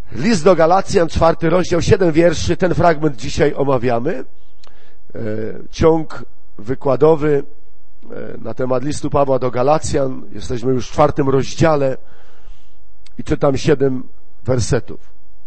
List do Galacjan, 4 rozdział, 7 wierszy, ten fragment dzisiaj omawiamy. Ciąg wykładowy na temat listu Pawła do Galacjan. Jesteśmy już w 4 rozdziale i czytam 7 wersetów.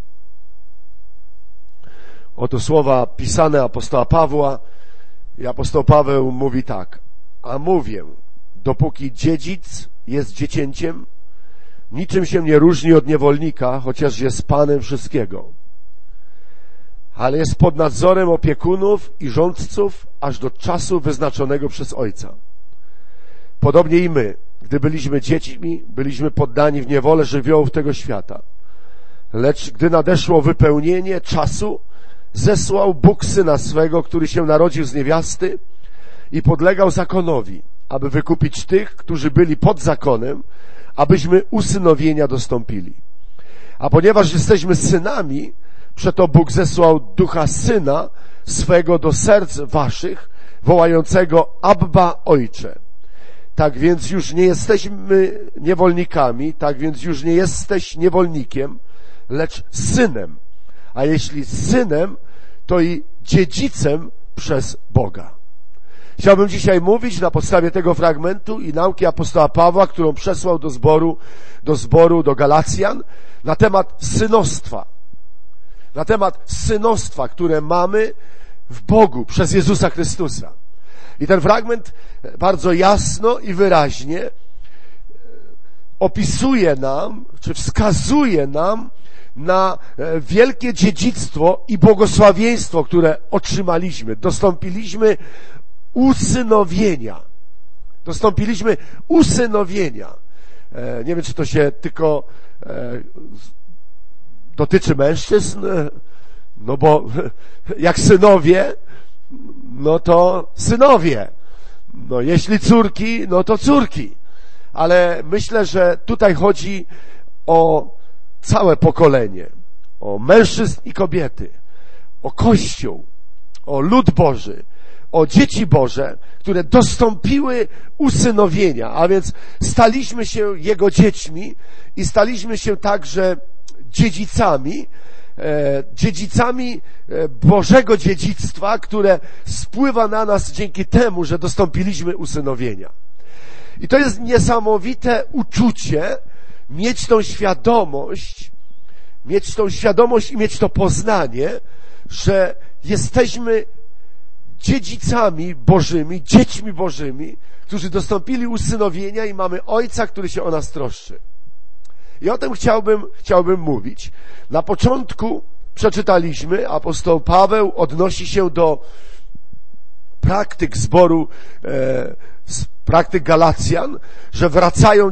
Oto słowa pisane apostoła Pawła i apostoł Paweł mówi tak: a mówię, dopóki dziedzic jest dziecięciem, niczym się nie różni od niewolnika, chociaż jest panem wszystkiego, ale jest pod nadzorem opiekunów i rządców aż do czasu wyznaczonego przez Ojca. Podobnie i my, gdy byliśmy dziećmi, byliśmy poddani w niewolę żywiołów tego świata. Lecz gdy nadeszło wypełnienie czasu, zesłał Bóg Syna swego, który się narodził z niewiasty i podlegał zakonowi, aby wykupić tych, którzy byli pod zakonem, abyśmy usynowienia dostąpili. A ponieważ jesteśmy synami, przeto Bóg zesłał Ducha Syna swego do serc waszych, wołającego Abba, Ojcze. Tak więc już nie jesteśmy niewolnikami, tak więc już nie jesteś niewolnikiem, lecz synem. A jeśli synem, to i dziedzicem przez Boga. Chciałbym dzisiaj mówić na podstawie tego fragmentu i nauki apostoła Pawła, którą przesłał do Galacjan, na temat synostwa. Na temat synostwa, które mamy w Bogu przez Jezusa Chrystusa. I ten fragment bardzo jasno i wyraźnie opisuje nam, czy wskazuje nam na wielkie dziedzictwo i błogosławieństwo, które otrzymaliśmy. Dostąpiliśmy usynowienia. Dostąpiliśmy usynowienia. Nie wiem, czy to się tylko dotyczy mężczyzn, no bo jak synowie, no to synowie. No jeśli córki, no to córki. Ale myślę, że tutaj chodzi o całe pokolenie, o mężczyzn i kobiety, o Kościół, o lud Boży, o dzieci Boże, które dostąpiły usynowienia, a więc staliśmy się Jego dziećmi i staliśmy się także dziedzicami Bożego dziedzictwa, które spływa na nas dzięki temu, że dostąpiliśmy usynowienia. I to jest niesamowite uczucie, mieć tą świadomość i mieć to poznanie, że jesteśmy dziedzicami Bożymi, dziećmi Bożymi, którzy dostąpili usynowienia i mamy Ojca, który się o nas troszczy. I o tym chciałbym mówić. Na początku przeczytaliśmy, apostoł Paweł odnosi się do praktyk zboru, praktyk Galacjan, że wracają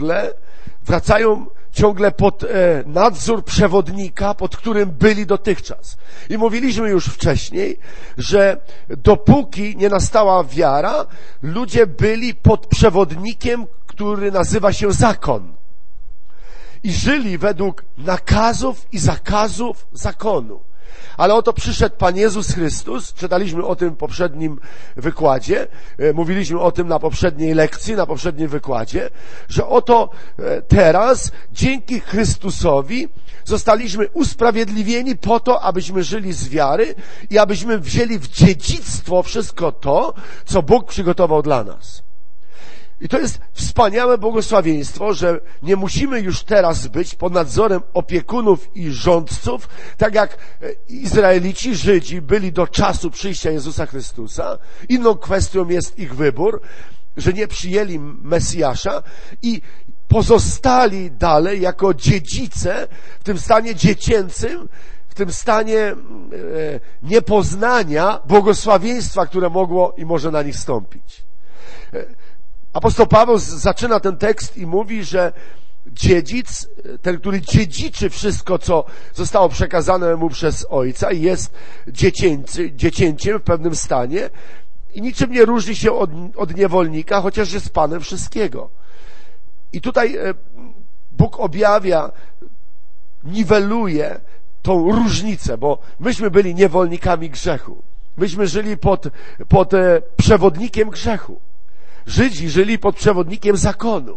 ciągle pod nadzór przewodnika, pod którym byli dotychczas. I mówiliśmy już wcześniej, że dopóki nie nastała wiara, ludzie byli pod przewodnikiem, który nazywa się zakon. I żyli według nakazów i zakazów zakonu. Ale oto przyszedł Pan Jezus Chrystus, czytaliśmy o tym w poprzednim wykładzie, mówiliśmy o tym na poprzedniej lekcji, na poprzednim wykładzie, że oto teraz dzięki Chrystusowi zostaliśmy usprawiedliwieni po to, abyśmy żyli z wiary i abyśmy wzięli w dziedzictwo wszystko to, co Bóg przygotował dla nas. I to jest wspaniałe błogosławieństwo, że nie musimy już teraz być pod nadzorem opiekunów i rządców, tak jak Izraelici, Żydzi byli do czasu przyjścia Jezusa Chrystusa. Inną kwestią jest ich wybór, że nie przyjęli Mesjasza i pozostali dalej jako dziedzice w tym stanie dziecięcym, w tym stanie niepoznania błogosławieństwa, które mogło i może na nich stąpić. Apostoł Paweł zaczyna ten tekst i mówi, że dziedzic, ten, który dziedziczy wszystko, co zostało przekazane mu przez Ojca i jest dziecięciem w pewnym stanie i niczym nie różni się od niewolnika, chociaż jest Panem wszystkiego. I tutaj Bóg objawia, niweluje tą różnicę, bo myśmy byli niewolnikami grzechu. Myśmy żyli pod przewodnikiem grzechu. Żydzi żyli pod przewodnikiem zakonu.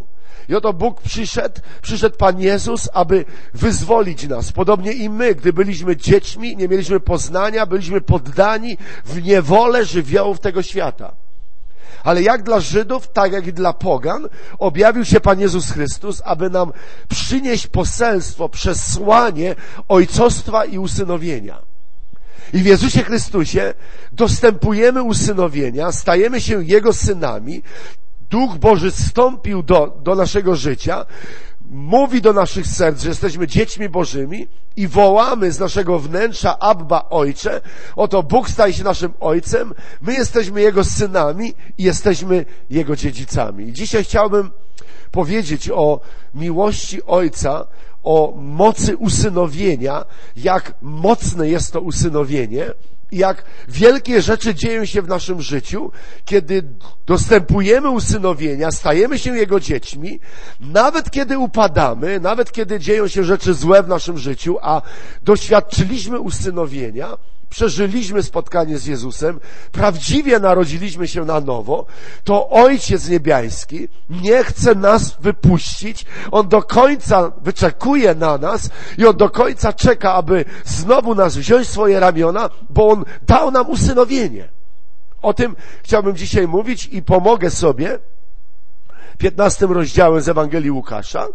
I oto Bóg przyszedł Pan Jezus, aby wyzwolić nas. Podobnie i my, gdy byliśmy dziećmi, nie mieliśmy poznania, byliśmy poddani w niewolę żywiołów tego świata. Ale jak dla Żydów, tak jak i dla pogan, objawił się Pan Jezus Chrystus, aby nam przynieść poselstwo, przesłanie ojcostwa i usynowienia. I w Jezusie Chrystusie dostępujemy usynowienia, stajemy się Jego synami, Duch Boży zstąpił do naszego życia, mówi do naszych serc, że jesteśmy dziećmi Bożymi i wołamy z naszego wnętrza: Abba, Ojcze. Oto Bóg staje się naszym Ojcem, my jesteśmy Jego synami i jesteśmy Jego dziedzicami. I dzisiaj chciałbym powiedzieć o miłości Ojca, o mocy usynowienia, jak mocne jest to usynowienie i jak wielkie rzeczy dzieją się w naszym życiu, kiedy dostępujemy usynowienia, stajemy się Jego dziećmi, nawet kiedy upadamy, nawet kiedy dzieją się rzeczy złe w naszym życiu, a doświadczyliśmy usynowienia, przeżyliśmy spotkanie z Jezusem, prawdziwie narodziliśmy się na nowo, to Ojciec Niebiański nie chce nas wypuścić. On do końca wyczekuje na nas i On do końca czeka, aby znowu nas wziąć w swoje ramiona, bo On dał nam usynowienie. O tym chciałbym dzisiaj mówić i pomogę sobie 15 rozdziałem z Ewangelii Łukasza.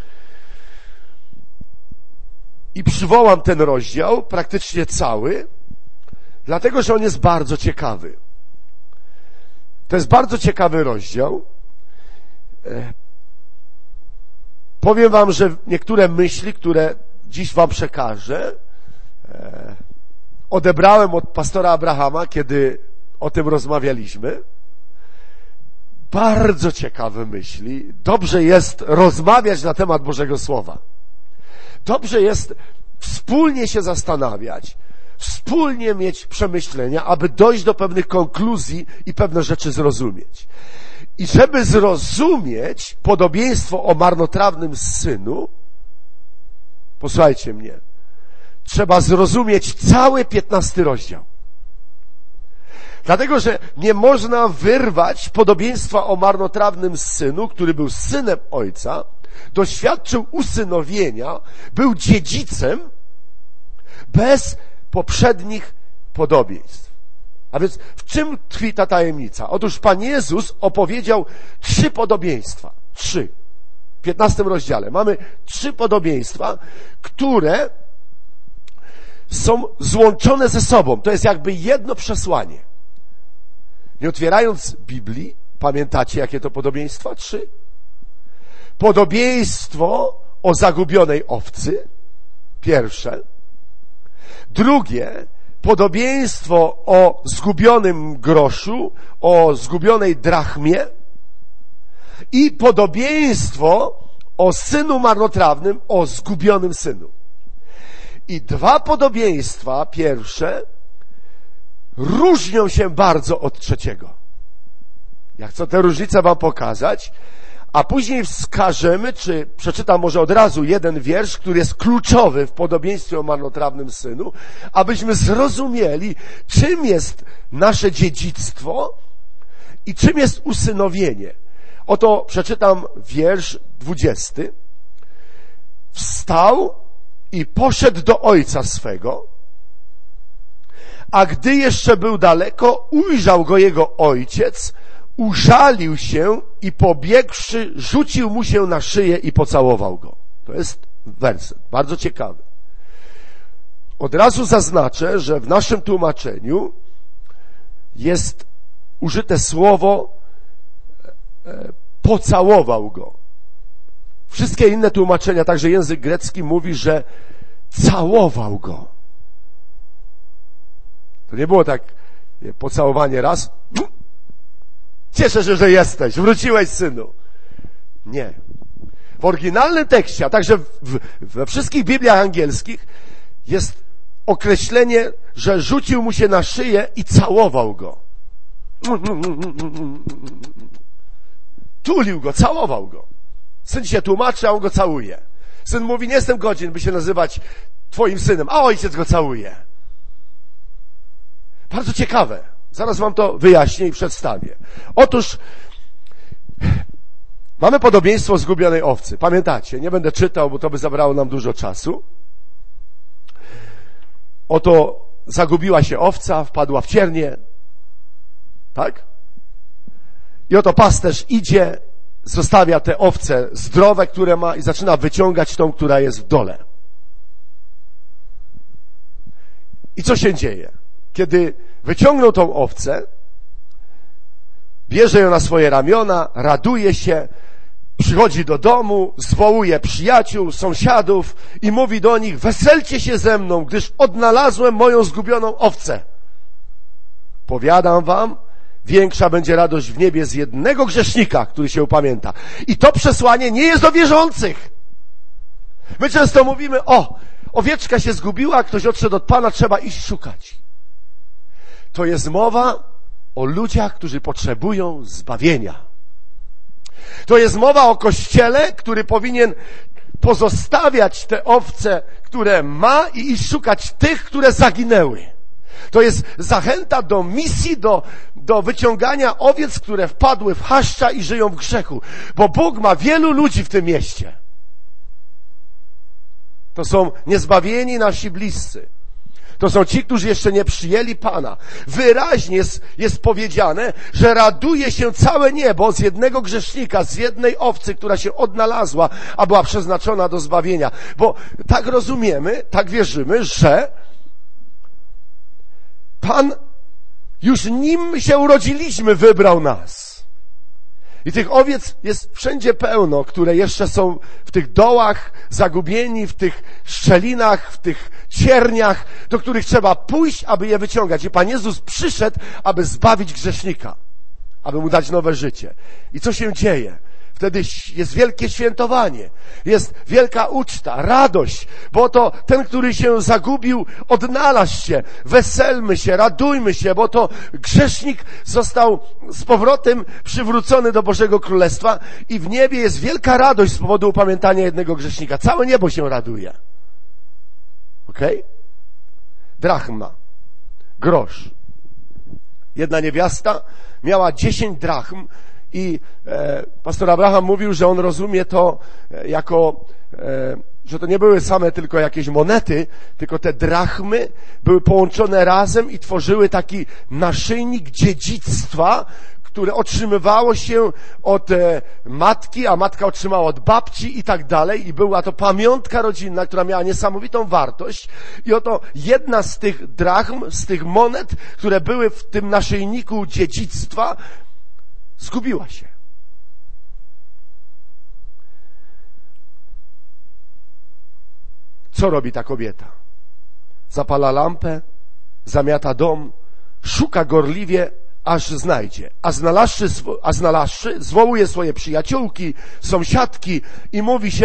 I przywołam ten rozdział, praktycznie cały, dlatego, że on jest bardzo ciekawy. To jest bardzo ciekawy rozdział. Powiem wam, że niektóre myśli, które dziś wam przekażę, odebrałem od pastora Abrahama, kiedy o tym rozmawialiśmy. Bardzo ciekawe myśli. Dobrze jest rozmawiać na temat Bożego Słowa. Dobrze jest wspólnie się zastanawiać, wspólnie mieć przemyślenia, aby dojść do pewnych konkluzji i pewne rzeczy zrozumieć. I żeby zrozumieć podobieństwo o marnotrawnym synu, posłuchajcie mnie, trzeba zrozumieć cały 15 rozdział. Dlatego, że nie można wyrwać podobieństwa o marnotrawnym synu, który był synem ojca, doświadczył usynowienia, był dziedzicem bez poprzednich podobieństw. A więc w czym tkwi ta tajemnica? Otóż Pan Jezus opowiedział 3 podobieństwa. 3. W 15 rozdziale mamy 3 podobieństwa, które są złączone ze sobą. To jest jakby jedno przesłanie. Nie otwierając Biblii, pamiętacie, jakie to podobieństwa? 3. Podobieństwo o zagubionej owcy, pierwsze. Drugie, podobieństwo o zgubionym groszu, o zgubionej drachmie. I podobieństwo o synu marnotrawnym, o zgubionym synu. I 2 podobieństwa, pierwsze, różnią się bardzo od trzeciego. Ja chcę tę różnicę wam pokazać, a później wskażemy, czy przeczytam może od razu jeden wiersz, który jest kluczowy w podobieństwie o marnotrawnym synu, abyśmy zrozumieli, czym jest nasze dziedzictwo i czym jest usynowienie. Oto przeczytam wiersz 20. Wstał i poszedł do ojca swego, a gdy jeszcze był daleko, ujrzał go jego ojciec, użalił się i pobiegłszy, rzucił mu się na szyję i pocałował go. To jest werset, bardzo ciekawy. Od razu zaznaczę, że w naszym tłumaczeniu jest użyte słowo pocałował go. Wszystkie inne tłumaczenia, także język grecki mówi, że całował go. To nie było tak pocałowanie raz. Cieszę się, że jesteś. Wróciłeś, synu. Nie. W oryginalnym tekście, a także we wszystkich Bibliach angielskich jest określenie, że rzucił mu się na szyję i całował go. Tulił go, całował go. Syn się tłumaczy, a on go całuje. Syn mówi, nie jestem godzien, by się nazywać twoim synem, a ojciec go całuje. Bardzo ciekawe. Zaraz wam to wyjaśnię i przedstawię. Otóż Mamy podobieństwo zgubionej owcy. Pamiętacie? Nie będę czytał, bo to by zabrało nam dużo czasu. Oto zagubiła się owca, wpadła w ciernie. Tak? I oto pasterz idzie, zostawia te owce zdrowe, które ma i zaczyna wyciągać tą, która jest w dole. I co się dzieje? Kiedy wyciągnął tą owcę, bierze ją na swoje ramiona, raduje się, przychodzi do domu, zwołuje przyjaciół, sąsiadów i mówi do nich: weselcie się ze mną, gdyż odnalazłem moją zgubioną owcę. Powiadam wam, większa będzie radość w niebie z jednego grzesznika, który się upamięta. I to przesłanie nie jest do wierzących. My często mówimy: owieczka się zgubiła, ktoś odszedł od Pana, trzeba iść szukać. To jest mowa o ludziach, którzy potrzebują zbawienia. To jest mowa o Kościele, który powinien pozostawiać te owce, które ma, i iść szukać tych, które zaginęły. To jest zachęta do misji, do wyciągania owiec, które wpadły w chaszcza i żyją w grzechu. Bo Bóg ma wielu ludzi w tym mieście. To są niezbawieni nasi bliscy. To są ci, którzy jeszcze nie przyjęli Pana. Wyraźnie jest powiedziane, że raduje się całe niebo z jednego grzesznika, z jednej owcy, która się odnalazła, a była przeznaczona do zbawienia. Bo tak rozumiemy, tak wierzymy, że Pan już nim się urodziliśmy, wybrał nas. I tych owiec jest wszędzie pełno, które jeszcze są w tych dołach zagubieni, w tych szczelinach, w tych cierniach, do których trzeba pójść, aby je wyciągać. I Pan Jezus przyszedł, aby zbawić grzesznika, aby mu dać nowe życie. I co się dzieje? Wtedy jest wielkie świętowanie, jest wielka uczta, radość, bo to ten, który się zagubił, odnalazł się. Weselmy się, radujmy się, bo to grzesznik został z powrotem przywrócony do Bożego Królestwa i w niebie jest wielka radość z powodu upamiętania jednego grzesznika. Całe niebo się raduje. Okej? Drachma, grosz. Jedna niewiasta miała 10 drachm, i pastor Abraham mówił, że on rozumie to jako, że to nie były same tylko jakieś monety, tylko te drachmy były połączone razem i tworzyły taki naszyjnik dziedzictwa, które otrzymywało się od matki, a matka otrzymała od babci i tak dalej. I była to pamiątka rodzinna, która miała niesamowitą wartość. I oto jedna z tych drachm, z tych monet, które były w tym naszyjniku dziedzictwa, zgubiła się. Co robi ta kobieta? Zapala lampę, zamiata dom, szuka gorliwie, aż znajdzie. A znalazłszy, zwołuje swoje przyjaciółki, sąsiadki i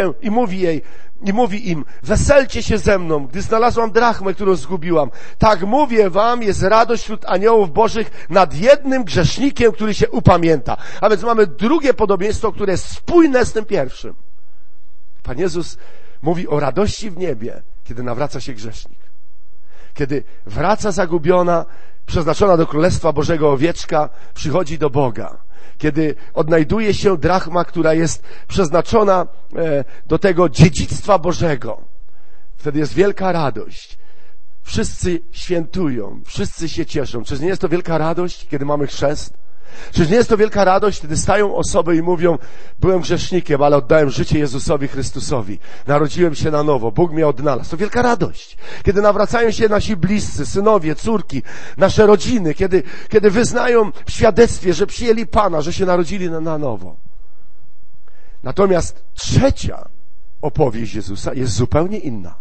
mówi im: weselcie się ze mną, gdy znalazłam drachmę, którą zgubiłam. Tak mówię wam, jest radość wśród aniołów bożych nad jednym grzesznikiem, który się upamięta. A więc mamy drugie podobieństwo, które jest spójne z tym pierwszym. Pan Jezus mówi o radości w niebie, kiedy nawraca się grzesznik. Kiedy wraca zagubiona, przeznaczona do Królestwa Bożego owieczka, przychodzi do Boga. Kiedy odnajduje się drachma, która jest przeznaczona do tego dziedzictwa Bożego, wtedy jest wielka radość. Wszyscy świętują, wszyscy się cieszą. Czyż nie jest to wielka radość, kiedy mamy chrzest? Czyż nie jest to wielka radość, kiedy stają osoby i mówią: byłem grzesznikiem, ale oddałem życie Jezusowi Chrystusowi. Narodziłem się na nowo, Bóg mnie odnalazł. To wielka radość. Kiedy nawracają się nasi bliscy, synowie, córki, nasze rodziny, kiedy wyznają w świadectwie, że przyjęli Pana, że się narodzili na nowo. Natomiast trzecia opowieść Jezusa jest zupełnie inna.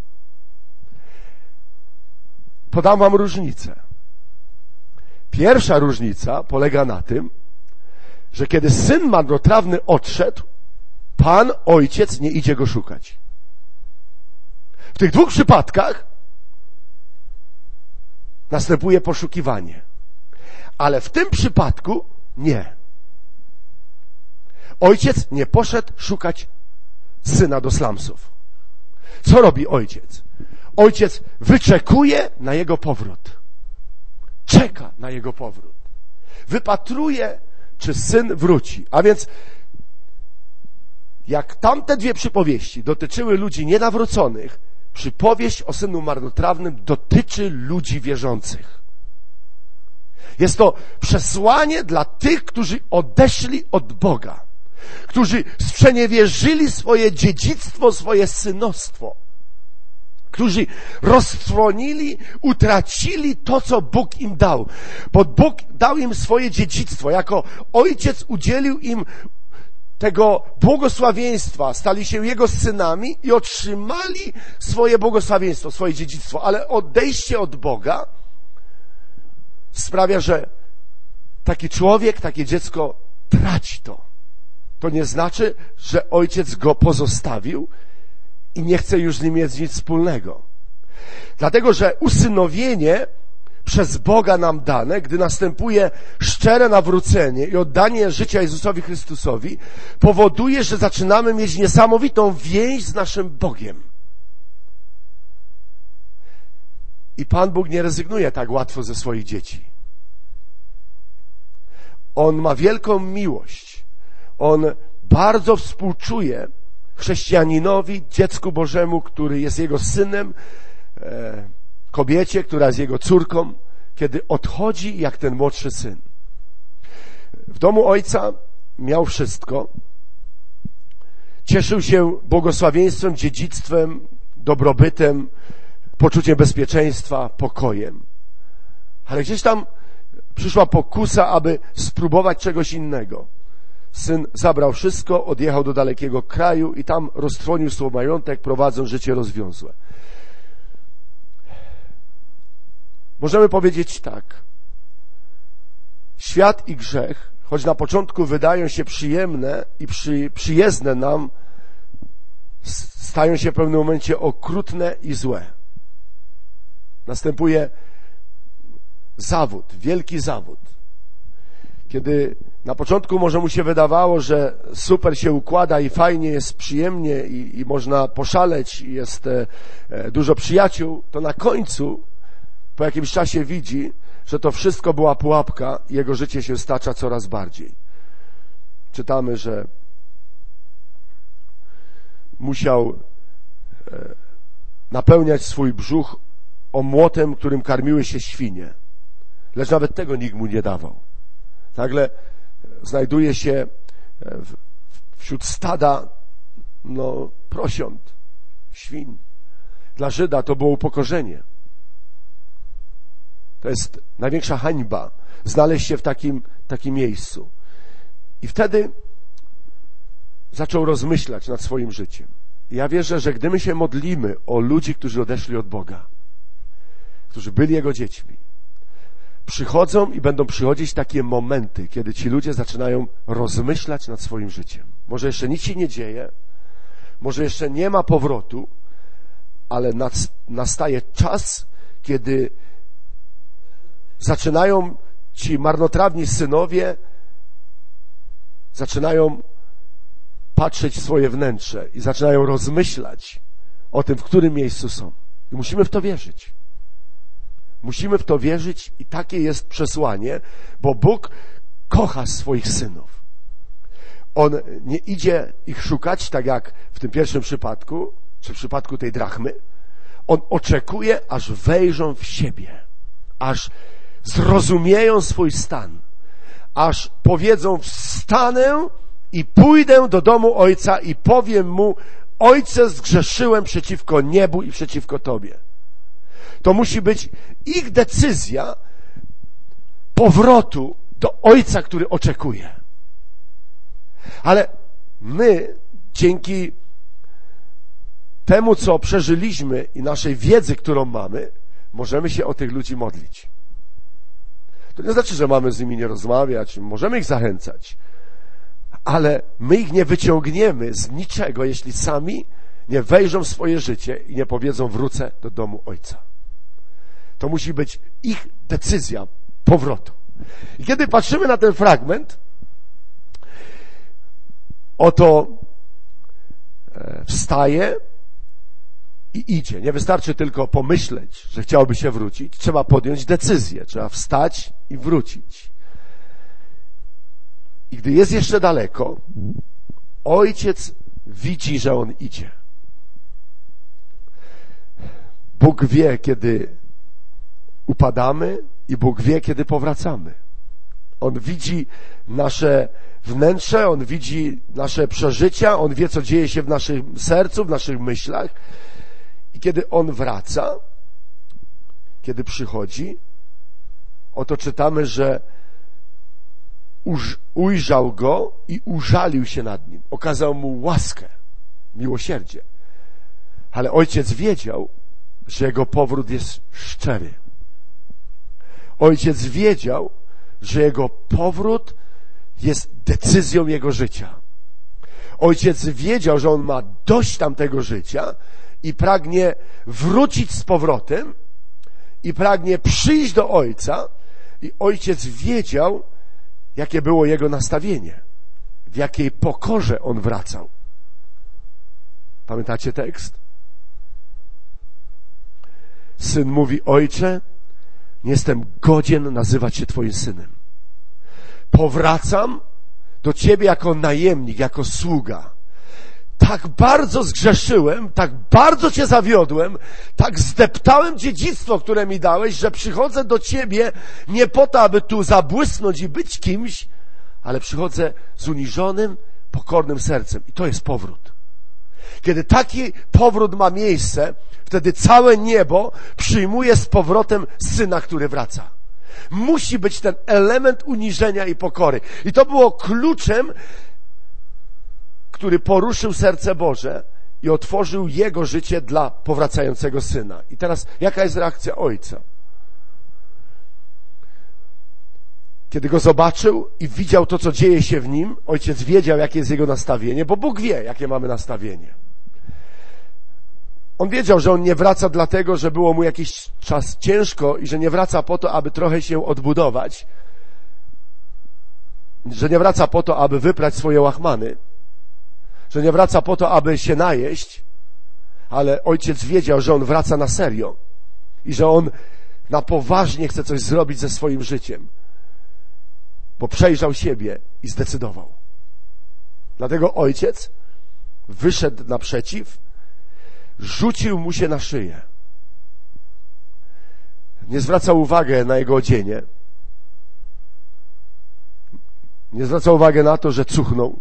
Podam wam różnicę. Pierwsza różnica polega na tym, że kiedy syn marnotrawny odszedł, Pan Ojciec nie idzie go szukać. W tych dwóch przypadkach następuje poszukiwanie. Ale w tym przypadku nie. Ojciec nie poszedł szukać syna do slumsów. Co robi ojciec? Ojciec wyczekuje na jego powrót. Czeka na jego powrót. Wypatruje, czy syn wróci. A więc jak tamte dwie przypowieści dotyczyły ludzi nienawróconych, przypowieść o synu marnotrawnym dotyczy ludzi wierzących. Jest to przesłanie dla tych, którzy odeszli od Boga, którzy sprzeniewierzyli swoje dziedzictwo, swoje synostwo, którzy roztrwonili, utracili to, co Bóg im dał. Bo Bóg dał im swoje dziedzictwo. Jako ojciec udzielił im tego błogosławieństwa, stali się Jego synami i otrzymali swoje błogosławieństwo, swoje dziedzictwo. Ale odejście od Boga sprawia, że taki człowiek, takie dziecko traci to. To nie znaczy, że ojciec go pozostawił i nie chce już z nim mieć nic wspólnego. Dlatego, że usynowienie przez Boga nam dane, gdy następuje szczere nawrócenie i oddanie życia Jezusowi Chrystusowi, powoduje, że zaczynamy mieć niesamowitą więź z naszym Bogiem. I Pan Bóg nie rezygnuje tak łatwo ze swoich dzieci. On ma wielką miłość. On bardzo współczuje chrześcijaninowi, dziecku Bożemu, który jest jego synem, kobiecie, która jest jego córką, kiedy odchodzi jak ten młodszy syn. W domu ojca miał wszystko. Cieszył się błogosławieństwem, dziedzictwem, dobrobytem, poczuciem bezpieczeństwa, pokojem. Ale gdzieś tam przyszła pokusa, aby spróbować czegoś innego. Syn zabrał wszystko, odjechał do dalekiego kraju i tam roztrwonił swój majątek, prowadząc życie rozwiązłe. Możemy powiedzieć tak. Świat i grzech, choć na początku wydają się przyjemne i przyjezdne nam, stają się w pewnym momencie okrutne i złe. Następuje zawód, wielki zawód. Kiedy na początku może mu się wydawało, że super się układa i fajnie, jest przyjemnie i można poszaleć, i jest dużo przyjaciół, to na końcu po jakimś czasie widzi, że to wszystko była pułapka i jego życie się stacza coraz bardziej. Czytamy, że musiał napełniać swój brzuch omłotem, którym karmiły się świnie. Lecz nawet tego nikt mu nie dawał. Nagle znajduje się wśród stada prosiąt, świń. Dla Żyda to było upokorzenie. To jest największa hańba znaleźć się w takim miejscu. I wtedy zaczął rozmyślać nad swoim życiem. I ja wierzę, że gdy my się modlimy o ludzi, którzy odeszli od Boga, którzy byli Jego dziećmi, przychodzą i będą przychodzić takie momenty, kiedy ci ludzie zaczynają rozmyślać nad swoim życiem. Może jeszcze nic się nie dzieje, może jeszcze nie ma powrotu, ale nastaje czas, kiedy zaczynają ci marnotrawni synowie, zaczynają patrzeć w swoje wnętrze i zaczynają rozmyślać o tym, w którym miejscu są. I musimy w to wierzyć. Musimy w to wierzyć i takie jest przesłanie, bo Bóg kocha swoich synów. On nie idzie ich szukać, tak jak w tym pierwszym przypadku, czy w przypadku tej drachmy. On oczekuje, aż wejrzą w siebie, aż zrozumieją swój stan, aż powiedzą: wstanę i pójdę do domu Ojca i powiem Mu: Ojcze, zgrzeszyłem przeciwko niebu i przeciwko Tobie. To musi być ich decyzja powrotu do Ojca, który oczekuje. Ale my, dzięki temu, co przeżyliśmy i naszej wiedzy, którą mamy, możemy się o tych ludzi modlić. To nie znaczy, że mamy z nimi nie rozmawiać, możemy ich zachęcać, ale my ich nie wyciągniemy z niczego, jeśli sami nie wejrzą w swoje życie i nie powiedzą: wrócę do domu Ojca. To musi być ich decyzja powrotu. I kiedy patrzymy na ten fragment, oto wstaje i idzie. Nie wystarczy tylko pomyśleć, że chciałby się wrócić. Trzeba podjąć decyzję. Trzeba wstać i wrócić. I gdy jest jeszcze daleko, ojciec widzi, że on idzie. Bóg wie, kiedy upadamy i Bóg wie, kiedy powracamy. On widzi nasze wnętrze, On widzi nasze przeżycia, On wie, co dzieje się w naszym sercu, w naszych myślach. I kiedy On wraca, kiedy przychodzi, oto czytamy, że ujrzał go i użalił się nad nim. Okazał mu łaskę, miłosierdzie. Ale ojciec wiedział, że jego powrót jest szczery. Ojciec wiedział, że jego powrót jest decyzją jego życia. Ojciec wiedział, że on ma dość tamtego życia i pragnie wrócić z powrotem i pragnie przyjść do Ojca. I ojciec wiedział, jakie było jego nastawienie, w jakiej pokorze on wracał. Pamiętacie tekst? Syn mówi: Ojcze, nie jestem godzien nazywać się Twoim synem. Powracam do Ciebie jako najemnik, jako sługa. Tak bardzo zgrzeszyłem, tak bardzo Cię zawiodłem, tak zdeptałem dziedzictwo, które mi dałeś, że przychodzę do Ciebie nie po to, aby tu zabłysnąć i być kimś, ale przychodzę z uniżonym, pokornym sercem. I to jest powrót. Kiedy taki powrót ma miejsce, wtedy całe niebo przyjmuje z powrotem Syna, który wraca. Musi być ten element uniżenia i pokory. I to było kluczem, który poruszył serce Boże i otworzył jego życie dla powracającego Syna. I teraz, jaka jest reakcja Ojca? Kiedy go zobaczył i widział to, co dzieje się w nim, Ojciec wiedział, jakie jest jego nastawienie, bo Bóg wie, jakie mamy nastawienie. On wiedział, że on nie wraca dlatego, że było mu jakiś czas ciężko i że nie wraca po to, aby trochę się odbudować, że nie wraca po to, aby wyprać swoje łachmany, że nie wraca po to, aby się najeść, ale Ojciec wiedział, że on wraca na serio i że on na poważnie chce coś zrobić ze swoim życiem, bo przejrzał siebie i zdecydował. Dlatego Ojciec wyszedł naprzeciw, rzucił mu się na szyję. Nie zwracał uwagi na jego odzienie. Nie zwracał uwagi na to, że cuchnął.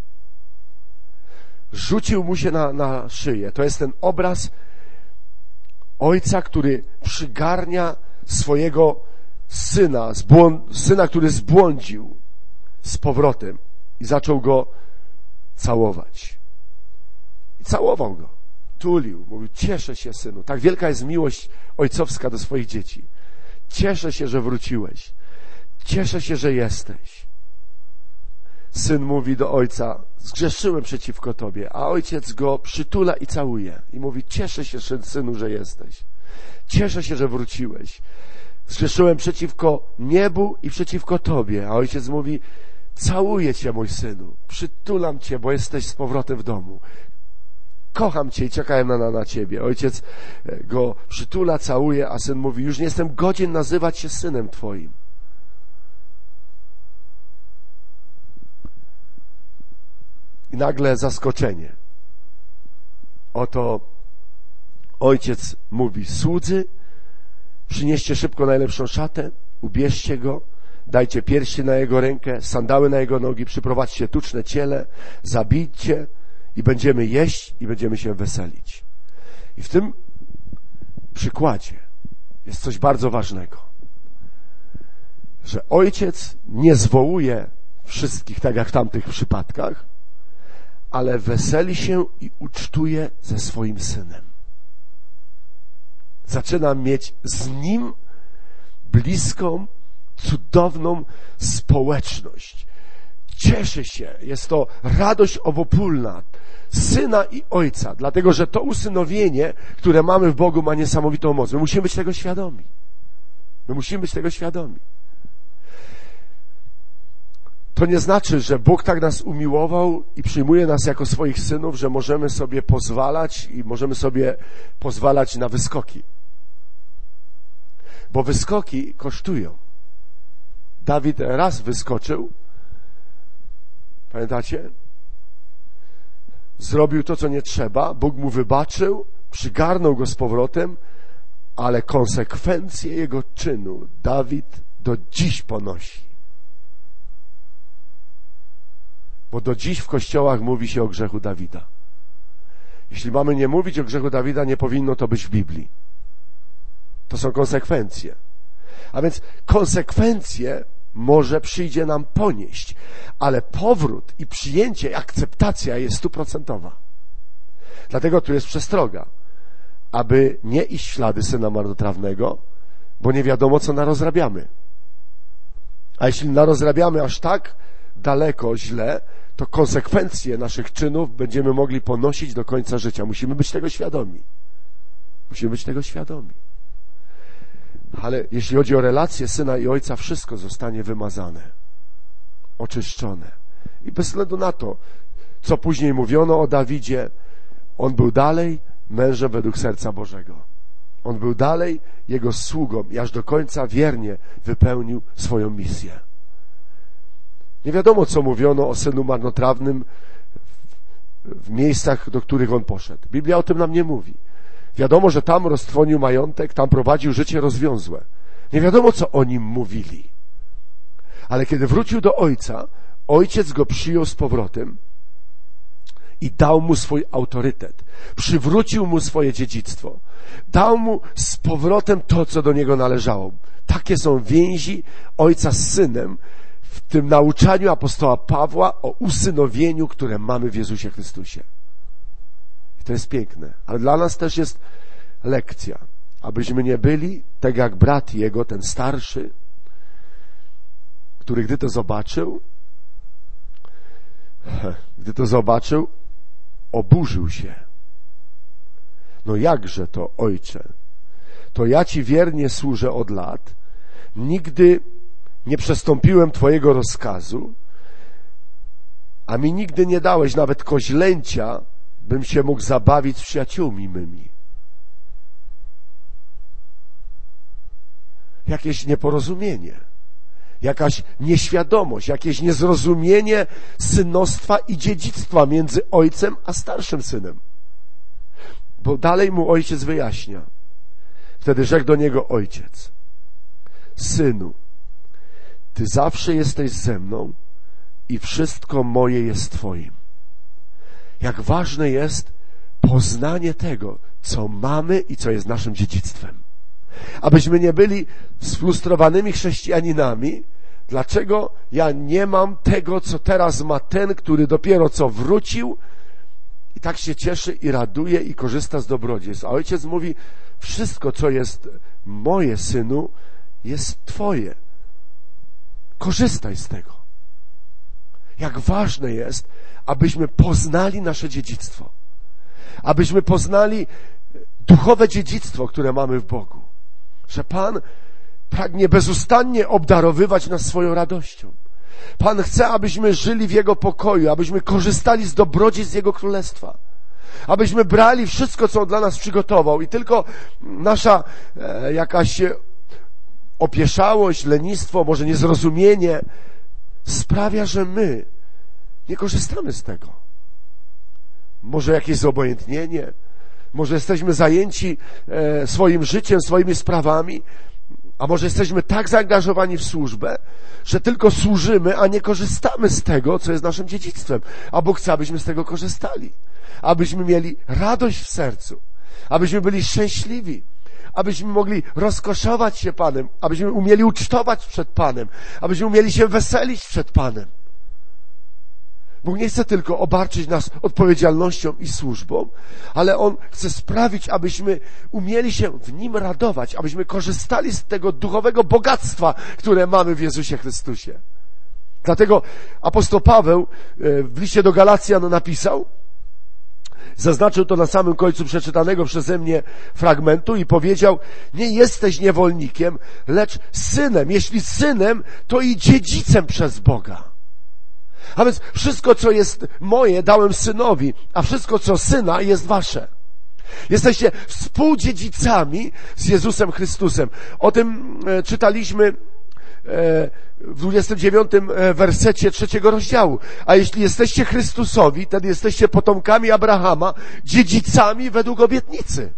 Rzucił mu się na szyję. To jest ten obraz ojca, który przygarnia swojego syna, syna, który zbłądził, z powrotem i zaczął go całować. I całował go, tulił, mówił: cieszę się, synu. Tak wielka jest miłość ojcowska do swoich dzieci. Cieszę się, że wróciłeś. Cieszę się, że jesteś. Syn mówi do ojca: zgrzeszyłem przeciwko Tobie, a ojciec go przytula i całuje i mówi: cieszę się, synu, że jesteś. Cieszę się, że wróciłeś. Zgrzeszyłem przeciwko niebu i przeciwko Tobie, a ojciec mówi: całuję Cię, mój synu, przytulam Cię, bo jesteś z powrotem w domu. Kocham Cię i czekałem na Ciebie. Ojciec go przytula, całuje, a syn mówi: już nie jestem godzien nazywać się synem Twoim. I nagle zaskoczenie. Oto ojciec mówi: słudzy, przynieście szybko najlepszą szatę, ubierzcie go, dajcie pierścień na jego rękę, sandały na jego nogi, przyprowadźcie tuczne ciele, zabijcie i będziemy jeść i będziemy się weselić. I w tym przykładzie jest coś bardzo ważnego, że ojciec nie zwołuje wszystkich, tak jak w tamtych przypadkach, ale weseli się i ucztuje ze swoim synem. Zaczyna mieć z nim bliską, cudowną społeczność. Cieszy się, jest to radość obopólna syna i ojca, dlatego że to usynowienie, które mamy w Bogu, ma niesamowitą moc. My musimy być tego świadomi. My musimy być tego świadomi. To nie znaczy, że Bóg tak nas umiłował i przyjmuje nas jako swoich synów, że możemy sobie pozwalać i możemy sobie pozwalać na wyskoki. Bo wyskoki kosztują. Dawid raz wyskoczył, pamiętacie? zrobił to, co nie trzeba, Bóg mu wybaczył, przygarnął go z powrotem, ale konsekwencje jego czynu Dawid do dziś ponosi. Bo do dziś w kościołach mówi się o grzechu Dawida. Jeśli mamy nie mówić o grzechu Dawida, nie powinno to być w Biblii. To są konsekwencje. A więc konsekwencje może przyjdzie nam ponieść, ale powrót i przyjęcie, akceptacja jest 100%. Dlatego tu jest przestroga, aby nie iść w ślady syna marnotrawnego, bo nie wiadomo, co narozrabiamy. A jeśli narozrabiamy aż tak daleko źle, to konsekwencje naszych czynów będziemy mogli ponosić do końca życia. Musimy być tego świadomi. Musimy być tego świadomi. Ale jeśli chodzi o relacje syna i ojca, wszystko zostanie wymazane, oczyszczone. I bez względu na to, co później mówiono o Dawidzie, on był dalej mężem według serca Bożego. On był dalej jego sługą i aż do końca wiernie wypełnił swoją misję. Nie wiadomo, co mówiono o synu marnotrawnym w miejscach, do których on poszedł. Biblia o tym nam nie mówi. Wiadomo, że tam roztrwonił majątek, tam prowadził życie rozwiązłe. Nie wiadomo, co o nim mówili. Ale kiedy wrócił do ojca, ojciec go przyjął z powrotem i dał mu swój autorytet. Przywrócił mu swoje dziedzictwo. Dał mu z powrotem to, co do niego należało. Takie są więzi ojca z synem w tym nauczaniu apostoła Pawła o usynowieniu, które mamy w Jezusie Chrystusie. I to jest piękne. Ale dla nas też jest lekcja, abyśmy nie byli tak jak brat jego, ten starszy, który gdy to zobaczył, oburzył się. No jakże to, ojcze? To ja ci wiernie służę od lat, nigdy nie przestąpiłem twojego rozkazu, a mi nigdy nie dałeś nawet koźlęcia, bym się mógł zabawić z przyjaciółmi mymi. Jakieś nieporozumienie, jakaś nieświadomość, jakieś niezrozumienie synostwa i dziedzictwa między ojcem a starszym synem. Bo dalej mu ojciec wyjaśnia. Wtedy rzekł do niego ojciec: synu, ty zawsze jesteś ze mną i wszystko moje jest twoim. Jak ważne jest poznanie tego, co mamy i co jest naszym dziedzictwem. Abyśmy nie byli sfrustrowanymi chrześcijaninami. Dlaczego ja nie mam tego, co teraz ma ten, który dopiero co wrócił i tak się cieszy i raduje i korzysta z dobrodziejstw. A ojciec mówi: wszystko, co jest moje, synu, jest twoje. Korzystaj z tego. Jak ważne jest, abyśmy poznali nasze dziedzictwo. Abyśmy poznali duchowe dziedzictwo, które mamy w Bogu. Że Pan pragnie bezustannie obdarowywać nas swoją radością. Pan chce, abyśmy żyli w Jego pokoju, abyśmy korzystali z dobrodziejstw z Jego Królestwa. Abyśmy brali wszystko, co On dla nas przygotował i tylko nasza jakaś opieszałość, lenistwo, może niezrozumienie sprawia, że my nie korzystamy z tego. Może jakieś zobojętnienie, może jesteśmy zajęci swoim życiem, swoimi sprawami, a może jesteśmy tak zaangażowani w służbę, że tylko służymy, a nie korzystamy z tego, co jest naszym dziedzictwem. A Bóg chce, abyśmy z tego korzystali. Abyśmy mieli radość w sercu. Abyśmy byli szczęśliwi. Abyśmy mogli rozkoszować się Panem. Abyśmy umieli ucztować przed Panem. Abyśmy umieli się weselić przed Panem. Bóg nie chce tylko obarczyć nas odpowiedzialnością i służbą, ale On chce sprawić, abyśmy umieli się w Nim radować, abyśmy korzystali z tego duchowego bogactwa, które mamy w Jezusie Chrystusie. Dlatego apostoł Paweł w liście do Galacjan napisał, zaznaczył to na samym końcu przeczytanego przeze mnie fragmentu i powiedział: nie jesteś niewolnikiem, lecz synem. Jeśli synem, to i dziedzicem przez Boga. A więc wszystko, co jest moje, dałem synowi, a wszystko, co syna, jest wasze. Jesteście współdziedzicami z Jezusem Chrystusem. O tym czytaliśmy w 29 wersecie 3 rozdziału. A jeśli jesteście Chrystusowi, wtedy jesteście potomkami Abrahama, dziedzicami według obietnicy.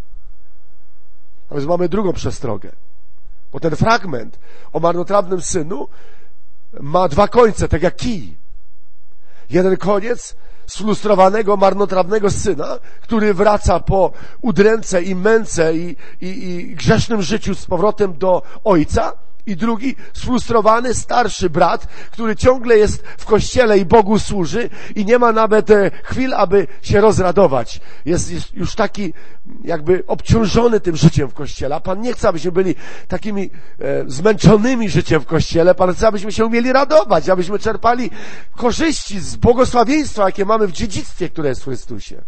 A więc mamy drugą przestrogę. Bo ten fragment o marnotrawnym synu ma dwa końce, tak jak kij. Jeden koniec sfrustrowanego, marnotrawnego syna, który wraca po udręce i męce i grzesznym życiu z powrotem do ojca. I drugi sfrustrowany, starszy brat, który ciągle jest w kościele i Bogu służy i nie ma nawet chwil, aby się rozradować. Jest już taki jakby obciążony tym życiem w kościele. A Pan nie chce, abyśmy byli takimi zmęczonymi życiem w kościele. Pan chce, abyśmy się umieli radować, abyśmy czerpali korzyści z błogosławieństwa, jakie mamy w dziedzictwie, które jest w Chrystusie.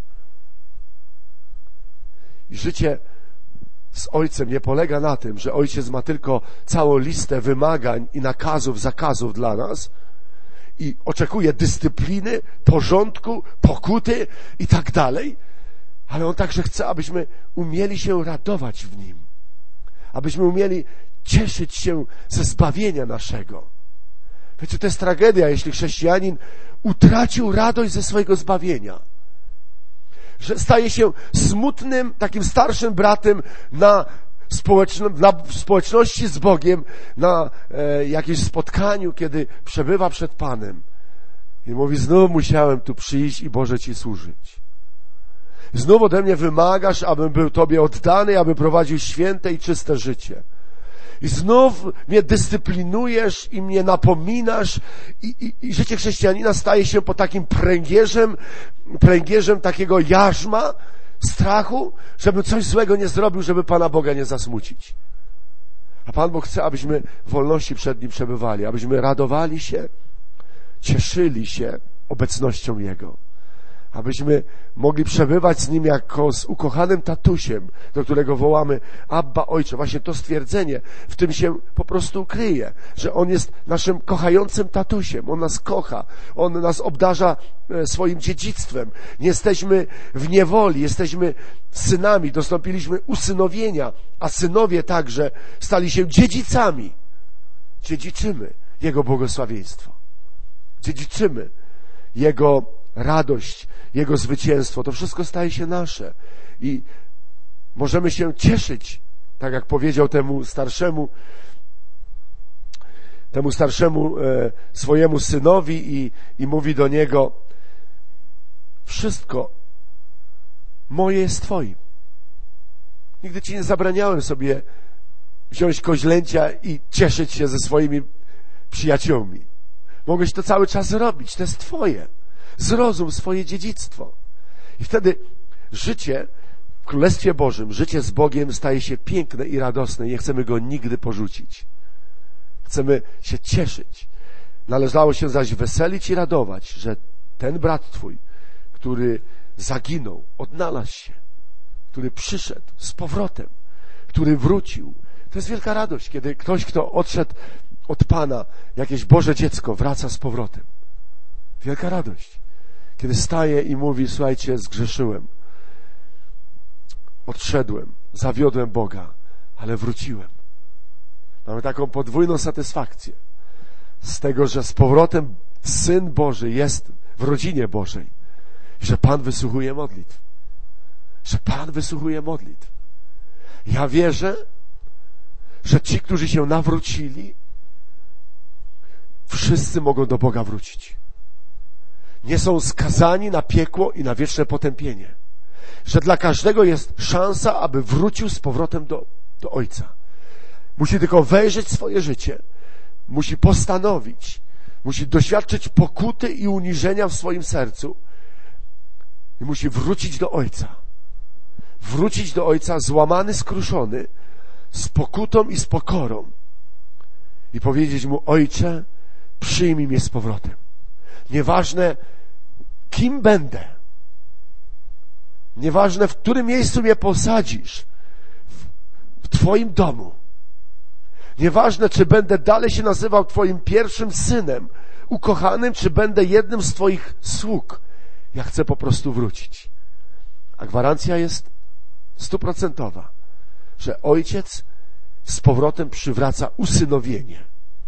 I życie z Ojcem nie polega na tym, że Ojciec ma tylko całą listę wymagań i nakazów, zakazów dla nas i oczekuje dyscypliny, porządku, pokuty i tak dalej, ale On także chce, abyśmy umieli się radować w Nim, abyśmy umieli cieszyć się ze zbawienia naszego. Wiecie, to jest tragedia, jeśli chrześcijanin utracił radość ze swojego zbawienia, że staje się smutnym, takim starszym bratem na społeczności z Bogiem, na jakimś spotkaniu, kiedy przebywa przed Panem i mówi: znów musiałem tu przyjść i Boże Ci służyć. Znów ode mnie wymagasz, abym był Tobie oddany, aby prowadził święte i czyste życie. I znów mnie dyscyplinujesz i mnie napominasz i życie chrześcijanina staje się po takim pręgierzem takiego jarzma, strachu, żebym coś złego nie zrobił, żeby Pana Boga nie zasmucić. A Pan Bóg chce, abyśmy w wolności przed Nim przebywali, abyśmy radowali się, cieszyli się obecnością Jego. Abyśmy mogli przebywać z Nim jako z ukochanym tatusiem, do którego wołamy Abba, Ojcze. Właśnie to stwierdzenie w tym się po prostu kryje, że On jest naszym kochającym tatusiem. On nas kocha. On nas obdarza swoim dziedzictwem. Nie jesteśmy w niewoli, jesteśmy synami. Dostąpiliśmy usynowienia, a synowie także stali się dziedzicami. Dziedziczymy Jego błogosławieństwo. Dziedziczymy Jego radość, Jego zwycięstwo. To wszystko staje się nasze. I możemy się cieszyć, tak jak powiedział temu starszemu swojemu synowi i mówi do niego: wszystko moje jest Twoim. Nigdy Ci nie zabraniałem sobie wziąć koźlęcia i cieszyć się ze swoimi przyjaciółmi. Mogłeś to cały czas robić. To jest Twoje. Zrozum swoje dziedzictwo. I wtedy życie w Królestwie Bożym, życie z Bogiem staje się piękne i radosne. Nie chcemy Go nigdy porzucić. Chcemy się cieszyć. Należało się zaś weselić i radować, że ten brat Twój, który zaginął, odnalazł się, który przyszedł z powrotem, który wrócił. To jest wielka radość, kiedy ktoś, kto odszedł od Pana, jakieś Boże dziecko, wraca z powrotem. Wielka radość, kiedy staje i mówi: słuchajcie, zgrzeszyłem, odszedłem, zawiodłem Boga, ale wróciłem. Mamy taką podwójną satysfakcję z tego, że z powrotem Syn Boży jest w rodzinie Bożej i że Pan wysłuchuje modlitw. Że Pan wysłuchuje modlitw. Ja wierzę, że ci, którzy się nawrócili, wszyscy mogą do Boga wrócić. Nie są skazani na piekło i na wieczne potępienie. Że dla każdego jest szansa, aby wrócił z powrotem do Ojca. Musi tylko wejrzeć swoje życie. Musi postanowić. Musi doświadczyć pokuty i uniżenia w swoim sercu. I musi wrócić do Ojca. Wrócić do Ojca złamany, skruszony, z pokutą i z pokorą. I powiedzieć Mu: Ojcze, przyjmij mnie z powrotem. Nieważne, kim będę. Nieważne, w którym miejscu mnie posadzisz. W Twoim domu. Nieważne, czy będę dalej się nazywał Twoim pierwszym synem, ukochanym, czy będę jednym z Twoich sług. Ja chcę po prostu wrócić. A gwarancja jest 100%, że Ojciec z powrotem przywraca usynowienie.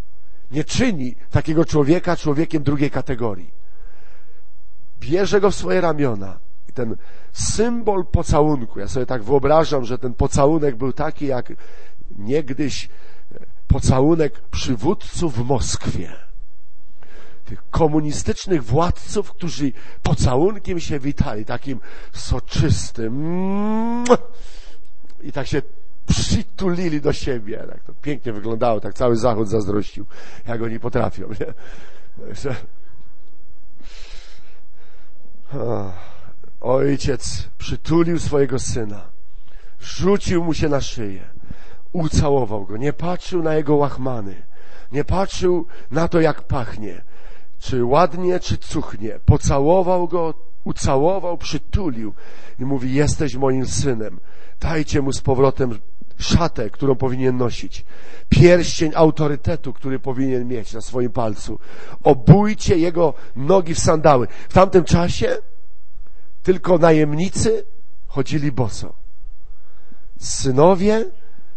nie czyni takiego człowieka człowiekiem drugiej kategorii. Bierze go w swoje ramiona i ten symbol pocałunku, ja sobie tak wyobrażam, że ten pocałunek był taki jak niegdyś pocałunek przywódców w Moskwie, tych komunistycznych władców, którzy pocałunkiem się witali, takim soczystym i tak się przytulili do siebie. Tak to pięknie wyglądało, tak cały Zachód zazdrościł, jak oni potrafią. Nie? Ojciec przytulił swojego syna, rzucił mu się na szyję, ucałował go, nie patrzył na jego łachmany, nie patrzył na to, jak pachnie, czy ładnie, czy cuchnie. Pocałował go, ucałował, przytulił i mówi: jesteś moim synem. Dajcie mu z powrotem szatę, którą powinien nosić, pierścień autorytetu, który powinien mieć na swoim palcu. Obujcie jego nogi w sandały. W tamtym czasie tylko najemnicy chodzili boso. Synowie,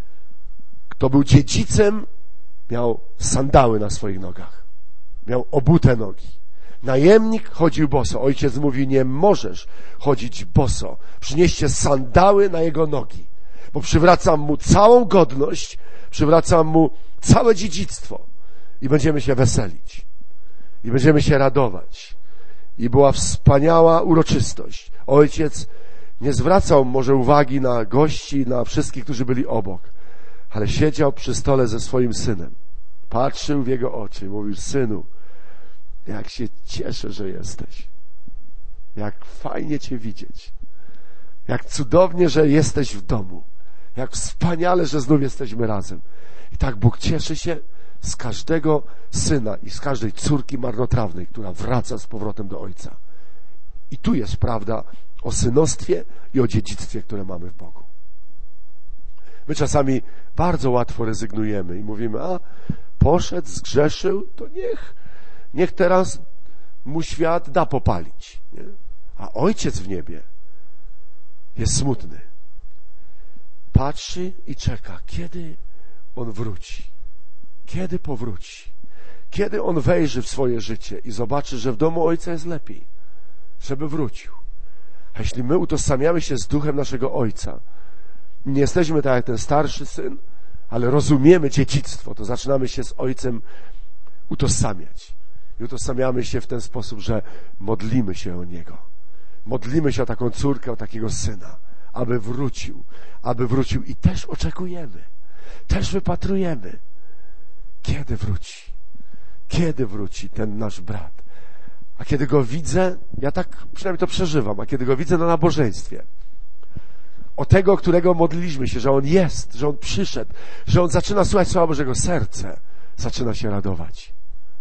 kto był dziedzicem, miał sandały na swoich nogach. Miał obute nogi. Najemnik chodził boso. Ojciec mówi: nie możesz chodzić boso. Przynieście sandały na jego nogi, bo przywracam mu całą godność, przywracam mu całe dziedzictwo i będziemy się weselić. I będziemy się radować. I była wspaniała uroczystość. Ojciec nie zwracał może uwagi na gości, na wszystkich, którzy byli obok, ale siedział przy stole ze swoim synem. Patrzył w jego oczy i mówił: synu, jak się cieszę, że jesteś. Jak fajnie cię widzieć. Jak cudownie, że jesteś w domu. Jak wspaniale, że znów jesteśmy razem. I tak Bóg cieszy się z każdego syna i z każdej córki marnotrawnej, która wraca z powrotem do Ojca. I tu jest prawda o synostwie i o dziedzictwie, które mamy w Bogu. My czasami bardzo łatwo rezygnujemy i mówimy: a poszedł, zgrzeszył, to niech teraz mu świat da popalić. Nie? A Ojciec w niebie jest smutny. Patrzy i czeka, kiedy on wróci. Kiedy powróci. Kiedy on wejrzy w swoje życie i zobaczy, że w domu Ojca jest lepiej. Żeby wrócił. A jeśli my utożsamiamy się z duchem naszego Ojca, nie jesteśmy tak jak ten starszy syn, ale rozumiemy dziedzictwo, to zaczynamy się z Ojcem utożsamiać. I utożsamiamy się w ten sposób, że modlimy się o Niego. Modlimy się o taką córkę, o takiego syna, aby wrócił i też oczekujemy, też wypatrujemy, kiedy wróci ten nasz brat. A kiedy go widzę, ja tak przynajmniej to przeżywam, a kiedy go widzę na nabożeństwie, o tego, którego modliliśmy się, że on jest, że on przyszedł, że on zaczyna słuchać Słowa Bożego, serce zaczyna się radować.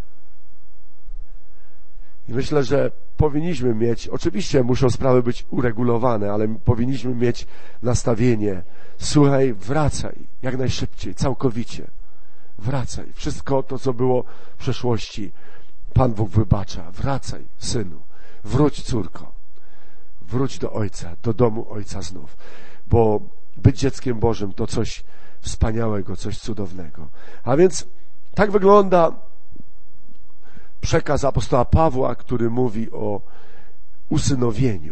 I myślę, że powinniśmy mieć, oczywiście muszą sprawy być uregulowane, ale powinniśmy mieć nastawienie: słuchaj, wracaj jak najszybciej, całkowicie. Wracaj. Wszystko to, co było w przeszłości, Pan Bóg wybacza. Wracaj, synu. Wróć, córko. Wróć do Ojca, do domu Ojca znów. Bo być dzieckiem Bożym to coś wspaniałego, coś cudownego. A więc tak wygląda przekaz apostoła Pawła, który mówi o usynowieniu.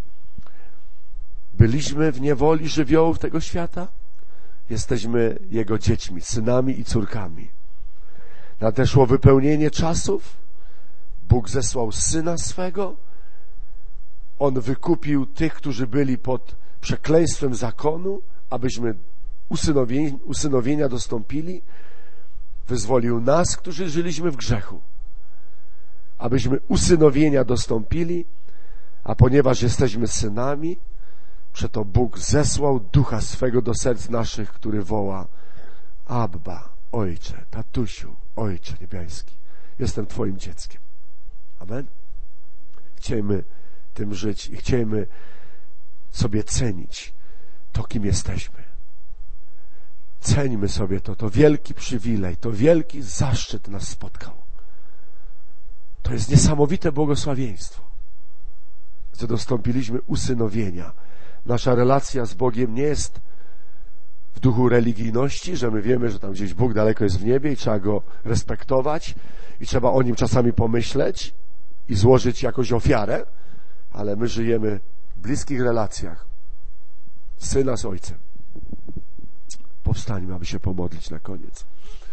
Byliśmy w niewoli żywiołów tego świata. Jesteśmy Jego dziećmi, synami i córkami. Nadeszło wypełnienie czasów. Bóg zesłał Syna swego. On wykupił tych, którzy byli pod przekleństwem zakonu, abyśmy usynowienia dostąpili. Wyzwolił nas, którzy żyliśmy w grzechu, abyśmy usynowienia dostąpili, a ponieważ jesteśmy synami, przeto Bóg zesłał Ducha swego do serc naszych, który woła: Abba, Ojcze, tatusiu, Ojcze niebiański, jestem Twoim dzieckiem. Amen? Chciejmy tym żyć i chciejmy sobie cenić to, kim jesteśmy. Ceńmy sobie to wielki przywilej, to wielki zaszczyt nas spotkał. To jest niesamowite błogosławieństwo, że dostąpiliśmy usynowienia. Nasza relacja z Bogiem nie jest w duchu religijności, że my wiemy, że tam gdzieś Bóg daleko jest w niebie i trzeba Go respektować i trzeba o Nim czasami pomyśleć i złożyć jakąś ofiarę, ale my żyjemy w bliskich relacjach Syna z Ojcem. Powstańmy, aby się pomodlić na koniec.